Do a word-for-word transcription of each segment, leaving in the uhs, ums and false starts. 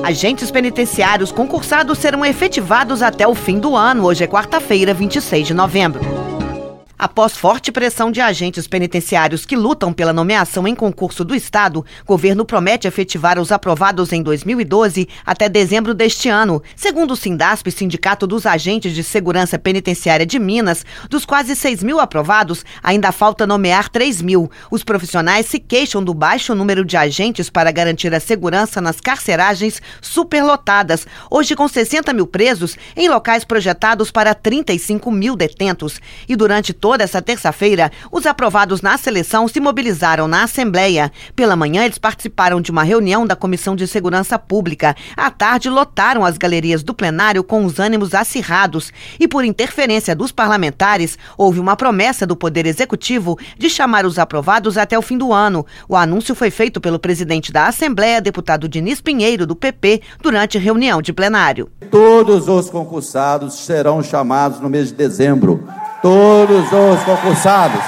Agentes penitenciários concursados serão efetivados até o fim do ano. Hoje é quarta-feira, vinte e seis de novembro. Após forte pressão de agentes penitenciários que lutam pela nomeação em concurso do Estado, o governo promete efetivar os aprovados em dois mil e doze até dezembro deste ano. Segundo o Sindasp, Sindicato dos Agentes de Segurança Penitenciária de Minas, dos quase seis mil aprovados, ainda falta nomear três mil. Os profissionais se queixam do baixo número de agentes para garantir a segurança nas carceragens superlotadas, hoje com sessenta mil presos em locais projetados para trinta e cinco mil detentos. E durante toda essa terça-feira, os aprovados na seleção se mobilizaram na Assembleia. Pela manhã, eles participaram de uma reunião da Comissão de Segurança Pública. À tarde, lotaram as galerias do plenário com os ânimos acirrados. E por interferência dos parlamentares, houve uma promessa do Poder Executivo de chamar os aprovados até o fim do ano. O anúncio foi feito pelo presidente da Assembleia, deputado Diniz Pinheiro, do P P, durante reunião de plenário. Todos os concursados serão chamados no mês de dezembro. Todos os concursados.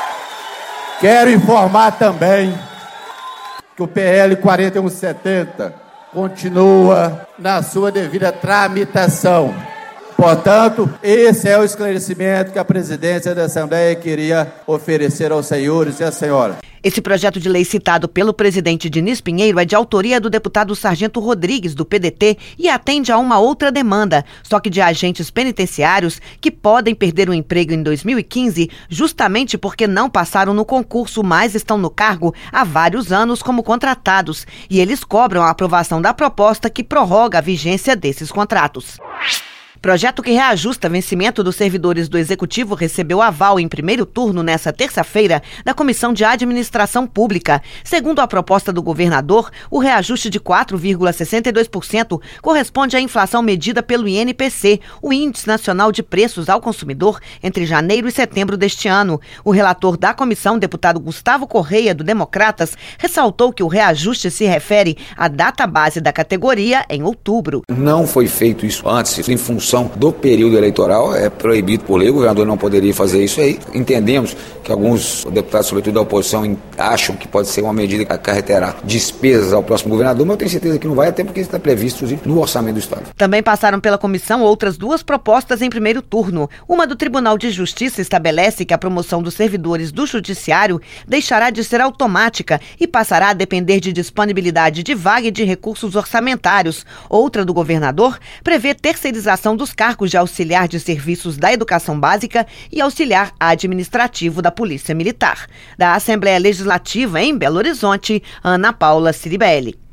Quero informar também que o P L quarenta e um setenta continua na sua devida tramitação. Portanto, esse é o esclarecimento que a presidência da Assembleia queria oferecer aos senhores e às senhoras. Esse projeto de lei citado pelo presidente Diniz Pinheiro é de autoria do deputado Sargento Rodrigues, do P D T, e atende a uma outra demanda, só que de agentes penitenciários que podem perder o emprego em dois mil e quinze justamente porque não passaram no concurso, mas estão no cargo há vários anos como contratados. E eles cobram a aprovação da proposta que prorroga a vigência desses contratos. Projeto que reajusta vencimento dos servidores do Executivo recebeu aval em primeiro turno nesta terça-feira da Comissão de Administração Pública. Segundo a proposta do governador, o reajuste de quatro vírgula sessenta e dois por cento corresponde à inflação medida pelo I N P C, o Índice Nacional de Preços ao Consumidor, entre janeiro e setembro deste ano. O relator da comissão, deputado Gustavo Correia, do Democratas, ressaltou que o reajuste se refere à data base da categoria em outubro. Não foi feito isso antes, em função do período eleitoral, é proibido por lei, o governador não poderia fazer isso aí. Entendemos que alguns deputados, sobretudo da oposição, acham que pode ser uma medida que acarreterá despesas ao próximo governador, mas eu tenho certeza que não vai, até porque isso está previsto no orçamento do Estado. Também passaram pela comissão outras duas propostas em primeiro turno. Uma do Tribunal de Justiça estabelece que a promoção dos servidores do Judiciário deixará de ser automática e passará a depender de disponibilidade de vaga e de recursos orçamentários. Outra do governador prevê terceirização dos cargos de auxiliar de serviços da educação básica e auxiliar administrativo da Polícia Militar. Da Assembleia Legislativa em Belo Horizonte, Ana Paula Ciribelli.